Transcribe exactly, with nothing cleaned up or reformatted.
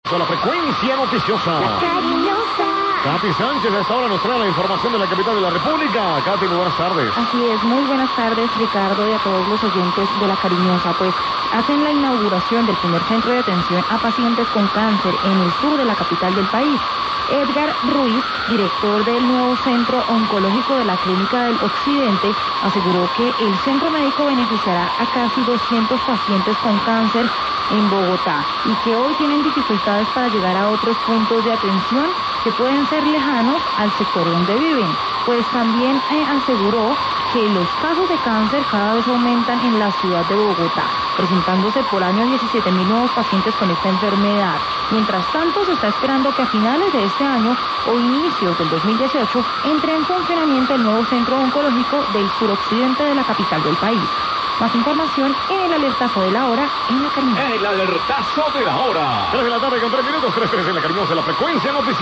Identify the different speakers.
Speaker 1: Con la frecuencia noticiosa.
Speaker 2: La cariñosa.
Speaker 1: Katy Sánchez a esta hora nos trae la información de la capital de la República. Katy, muy buenas tardes.
Speaker 2: Así es, muy buenas tardes, Ricardo, y a todos los oyentes de La Cariñosa. Pues hacen la inauguración del primer centro de atención a pacientes con cáncer en el sur de la capital del país. Edgar Ruiz, director del nuevo centro oncológico de la Clínica del Occidente, aseguró que el centro médico beneficiará a casi doscientos pacientes con cáncer en Bogotá y que hoy tienen dificultades para llegar a otros puntos de atención que pueden ser lejanos al sector donde viven. Pues también eh, aseguró que los casos de cáncer cada vez aumentan en la ciudad de Bogotá, presentándose por año diecisiete mil nuevos pacientes con esta enfermedad. Mientras tanto, se está esperando que a finales de este año o inicios del dos mil dieciocho entre en funcionamiento el nuevo centro oncológico del suroccidente de la capital del país. Más información en el alertazo de la hora en La Cariñosa.
Speaker 1: El alertazo de la hora. tres de la tarde con tres minutos, tres tres en La Cariñosa, la frecuencia noticiosa.